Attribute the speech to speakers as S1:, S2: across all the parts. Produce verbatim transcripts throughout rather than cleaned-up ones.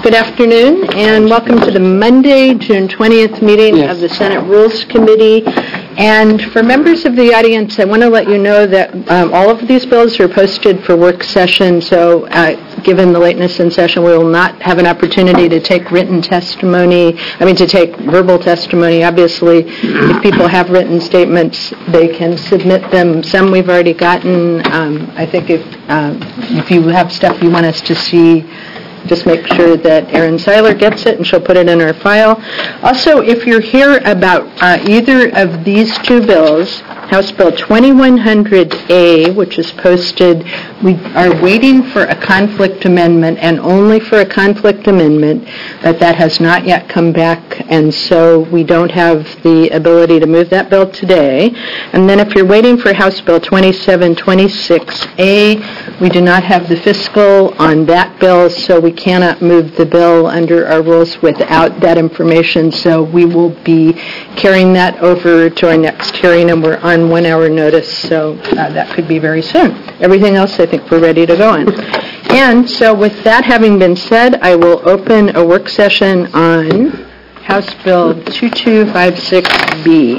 S1: Good afternoon, and welcome to the Monday, June twentieth meeting yes. of the Senate Rules Committee. And for members of the audience, I want to let you know that um, all of these bills are posted for work session, so uh, given the lateness in session, we will not have an opportunity to take written testimony, I mean to take verbal testimony. Obviously, if people have written statements, they can submit them. Some we've already gotten. Um, I think if, um, if you have stuff you want us to see, just make sure that Erin Seiler gets it, and she'll put it in her file. Also, if you're here about uh, either of these two bills, House Bill twenty-one hundred A, which is posted, we are waiting for a conflict amendment, and only for a conflict amendment, but that has not yet come back, and so we don't have the ability to move that bill today. And then if you're waiting for House Bill twenty-seven twenty-six A, we do not have the fiscal on that bill, so we cannot move the bill under our rules without that information, so we will be carrying that over to our next hearing, and we're on one-hour notice, so uh, that could be very soon. Everything else, I think we're ready to go on. And so with that having been said, I will open a work session on House Bill twenty-two fifty-six B.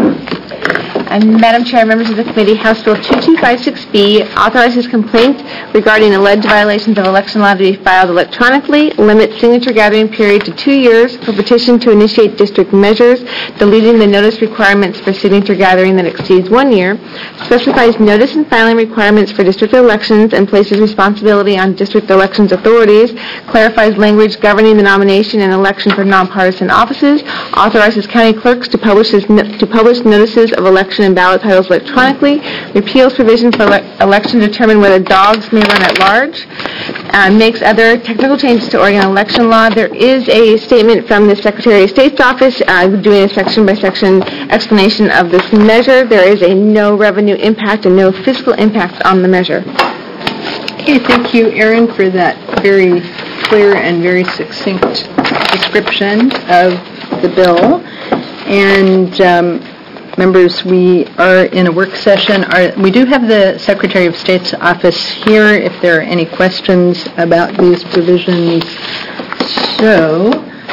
S2: And Madam Chair, members of the committee, House Bill twenty-two fifty-six B authorizes complaint regarding alleged violations of election law to be filed electronically, limits signature gathering period to two years for petition to initiate district measures, deleting the notice requirements for signature gathering that exceeds one year, specifies notice and filing requirements for district elections and places responsibility on district elections authorities, clarifies language governing the nomination and election for nonpartisan offices, authorizes county clerks to publish, his, to publish notices of election and ballot titles electronically, repeals provisions for ele- election to determine whether dogs may run at large, uh, makes other technical changes to Oregon election law. There is a statement from the Secretary of State's office uh, doing a section-by-section explanation of this measure. There is a no revenue impact and no fiscal impact on the measure.
S1: Okay, thank you, Erin, for that very clear and very succinct description of the bill. And um, members, we are in a work session. Our, we do have the Secretary of State's office here if there are any questions about these provisions. So,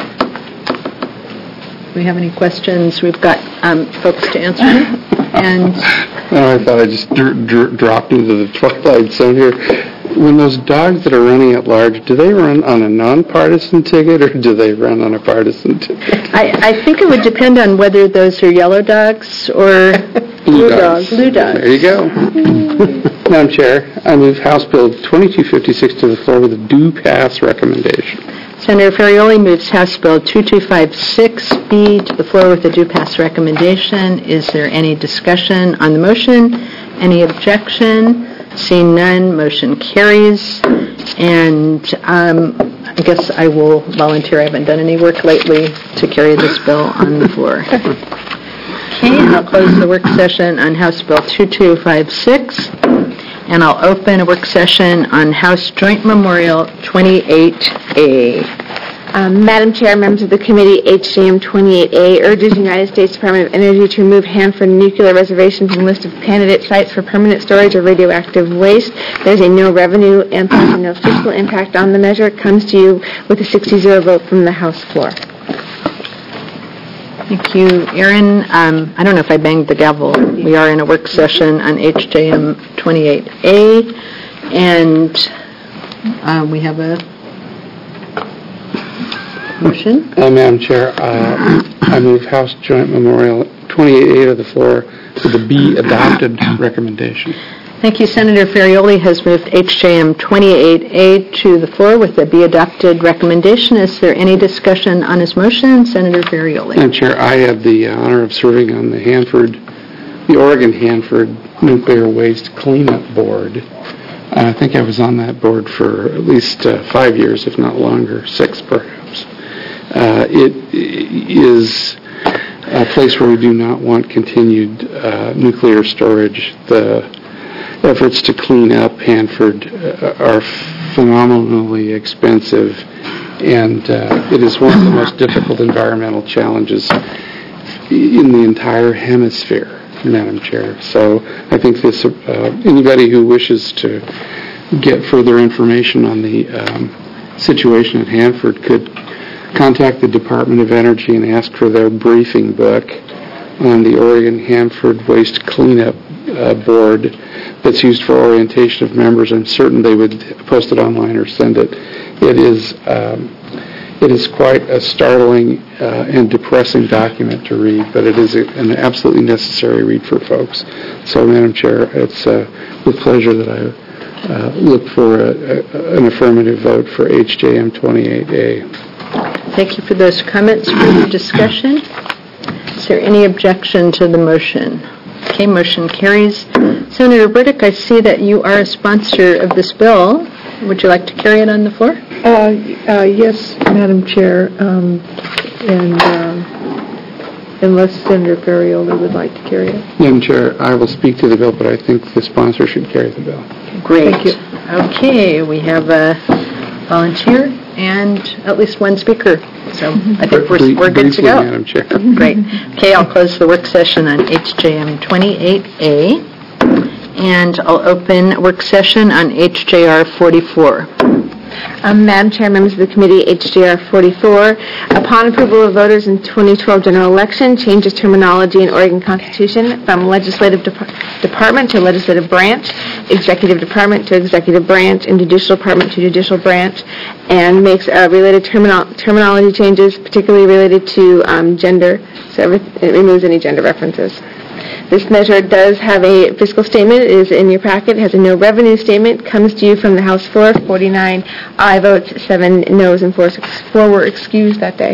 S1: if we have any questions, we've got um, folks to answer. And
S3: oh, I thought I just dr- dr- dropped into the twilight zone here. When those dogs that are running at large, do they run on a nonpartisan ticket or do they run on a partisan ticket?
S1: I, I think it would depend on whether those are yellow dogs or
S3: blue dogs.
S1: Blue dogs.
S3: There you go. Madam Chair, I move House Bill twenty-two fifty-six to the floor with a due pass recommendation.
S1: Senator Ferrioli moves House Bill twenty-two fifty-six B to the floor with a due pass recommendation. Is there any discussion on the motion? Any objection? Seeing none, motion carries. And um, I guess I will volunteer. I haven't done any work lately to carry this bill on the floor. Okay, and I'll close the work session on House Bill twenty-two fifty-six. And I'll open a work session on House Joint Memorial twenty-eight A.
S2: Um, Madam Chair, members of the committee, H J M twenty-eight A urges the United States Department of Energy to remove Hanford Nuclear Reservation from the list of candidate sites for permanent storage of radioactive waste. There's a no revenue impact and no fiscal impact on the measure. It comes to you with a six to zero vote from the House floor.
S1: Thank you, Erin. Um, I don't know if I banged the gavel. We are in a work session on H J M twenty-eight A, and uh, we have a motion.
S3: Uh, Madam Chair, uh, I move House Joint Memorial twenty-eight A to the floor with the be adopted recommendation.
S1: Thank you. Senator Ferrioli has moved H J M twenty-eight A to the floor with the be adopted recommendation. Is there any discussion on his motion? Senator Ferrioli.
S3: Madam Chair, I had the honor of serving on the Hanford, the Oregon Hanford Nuclear Waste Cleanup Board. I think I was on that board for at least uh, five years, if not longer, six perhaps. Uh, it is a place where we do not want continued uh, nuclear storage. The efforts to clean up Hanford uh, are phenomenally expensive, and uh, it is one of the most difficult environmental challenges in the entire hemisphere, Madam Chair. So I think this uh, anybody who wishes to get further information on the um, situation at Hanford could contact the Department of Energy and ask for their briefing book on the Oregon-Hanford Waste Cleanup uh, Board that's used for orientation of members. I'm certain they would post it online or send it. It is um, it is quite a startling uh, and depressing document to read, but it is a, an absolutely necessary read for folks. So, Madam Chair, it's uh, with pleasure that I uh, look for a, a, an affirmative vote for H J M twenty-eight A.
S1: Thank you for those comments. Further discussion? Is there any objection to the motion? Okay, motion carries. Senator Burdick, I see that you are a sponsor of this bill. Would you like to carry it on the floor?
S4: Uh, uh, yes, Madam Chair, um, and um, unless Senator Ferrioli would like to carry it.
S3: Madam Chair, I will speak to the bill, but I think the sponsor should carry the bill.
S1: Great.
S4: Thank you.
S1: Okay, we have a volunteer and at least one speaker. So I think we're, we're good to
S3: Briefly,
S1: go.
S3: Madam Chair.
S1: Great. Okay, I'll close the work session on H J M twenty-eight A, and I'll open work session on H J R forty-four.
S2: Um, Madam Chair, members of the committee, H J R forty-four. Upon approval of voters in twenty twelve general election, changes terminology in Oregon Constitution from legislative dep- department to legislative branch, executive department to executive branch, and judicial department to judicial branch, and makes uh, related termino- terminology changes, particularly related to um, gender. So it removes any gender references. This measure does have a fiscal statement. It is in your packet. It has a no revenue statement. Comes to you from the House floor. forty-nine aye votes, seven noes, and four, four were excused that day.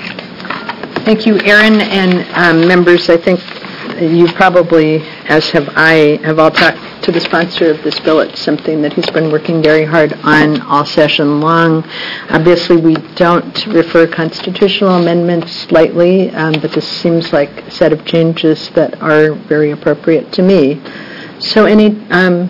S1: Thank you, Aaron, and um, members. I think you probably, as have I, have all talked to the sponsor of this bill. It's something that he's been working very hard on all session long. Obviously, we don't refer constitutional amendments lightly, um, but this seems like a set of changes that are very appropriate to me. So any... Um,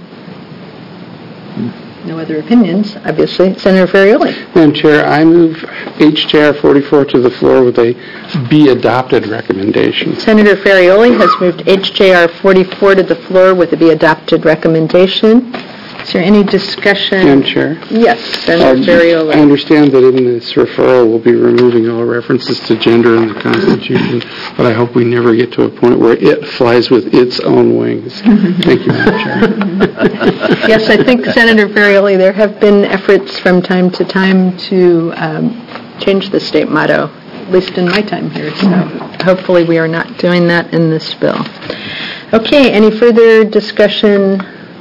S1: No other opinions, obviously. Senator Ferrioli.
S3: Madam Chair, I move H J R forty-four to the floor with a be adopted recommendation.
S1: Senator Ferrioli has moved H J R forty-four to the floor with a be adopted recommendation. Is there any discussion?
S3: Madam Chair?
S1: Yes, Senator
S3: I
S1: Ferrioli.
S3: understand that in this referral we'll be removing all references to gender in the Constitution, but I hope we never get to a point where it flies with its own wings. Thank you, Madam Chair.
S1: Yes, I think, Senator Ferrioli, there have been efforts from time to time to um, change the state motto, at least in my time here, so hopefully we are not doing that in this bill. Okay, any further discussion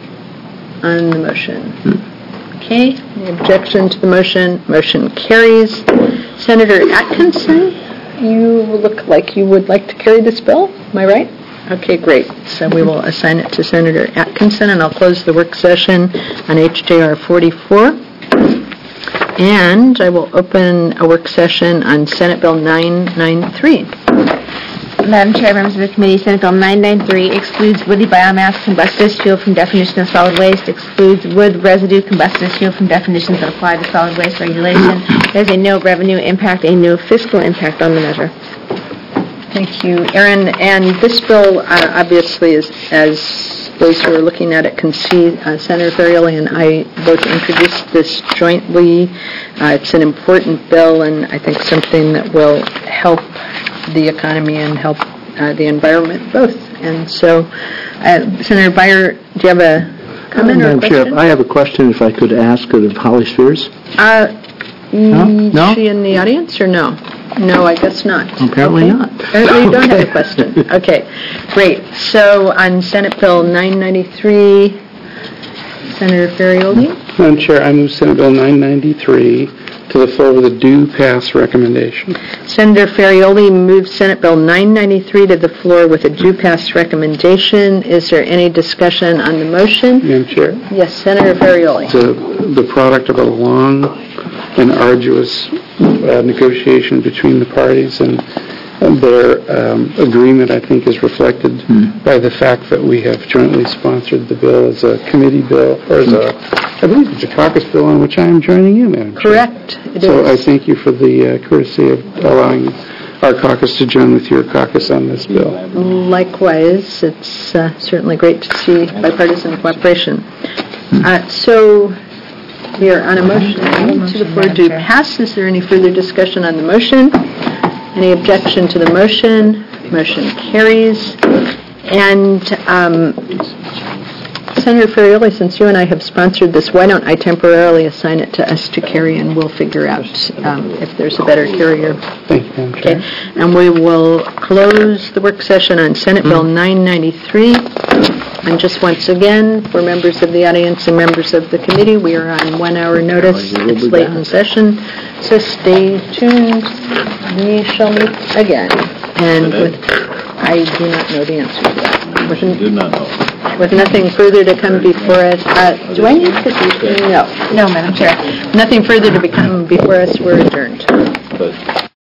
S1: on the motion? Okay, any objection to the motion? Motion carries. Senator Atkinson, you look like you would like to carry this bill, am I right? Okay, great. So we will assign it to Senator Atkinson, and I'll close the work session on H J R forty-four. And I will open a work session on Senate Bill nine ninety-three.
S2: Madam Chair, members of the committee, Senate Bill nine ninety-three excludes woody biomass combusted fuel from definition of solid waste, excludes wood residue combusted fuel from definitions that apply to solid waste regulation. There's a no revenue impact, a no fiscal impact on the measure.
S1: Thank you, Aaron. And this bill, uh, obviously, is, as those who are looking at it can see, uh, Senator Ferrioli and I both introduced this jointly. Uh, it's an important bill, and I think something that will help the economy and help uh, the environment both. And so, uh, Senator Beyer, do you have a comment or a
S5: Madam
S1: question?
S5: Chair, I have a question, if I could ask it of Holly Spears.
S1: Uh,
S5: No? No?
S1: Is she in the audience or no? No, I guess not.
S5: Apparently
S1: Okay.
S5: not.
S1: Apparently you don't have
S5: Okay.
S1: a question. Okay, great. So on Senate Bill nine ninety-three, Senator Ferrioli?
S3: Madam Chair, I move Senate Bill nine ninety-three to the floor with a due pass recommendation.
S1: Senator Ferrioli moves Senate Bill nine ninety-three to the floor with a due pass recommendation. Is there any discussion on the motion?
S3: Madam Chair?
S1: Yes, Senator Ferrioli.
S3: It's a, the product of a long and arduous uh, negotiation between the parties, and, and their um, agreement, I think, is reflected
S5: Hmm.
S3: by the fact that we have jointly sponsored the bill as a committee bill, or as a, I believe it's a caucus bill on which I am joining you, Madam Chair.
S1: Correct. It
S3: So I
S1: is.
S3: thank you for the uh, courtesy of allowing our caucus to join with your caucus on this bill.
S1: Likewise, it's uh, certainly great to see bipartisan cooperation. Uh, so, We are on a motion to the floor to pass. Is there any further discussion on the motion? Any objection to the motion? Motion carries. And um, Senator Ferrioli, since you and I have sponsored this, why don't I temporarily assign it to us to carry, and we'll figure out um, if there's a better carrier.
S3: Thank you, Madam
S1: Okay.
S3: Chair.
S1: And we will close the work session on Senate Bill nine ninety-three. And just once again, for members of the audience and members of the committee, we are on one-hour notice. It's late in session, so stay tuned. We shall meet again. And with, I do not know the answer to that. With,
S6: Did not know.
S1: with nothing further to come before us, uh, do I need to, no,
S2: No, Madam Chair.
S1: nothing further to become before us, we're adjourned.
S6: But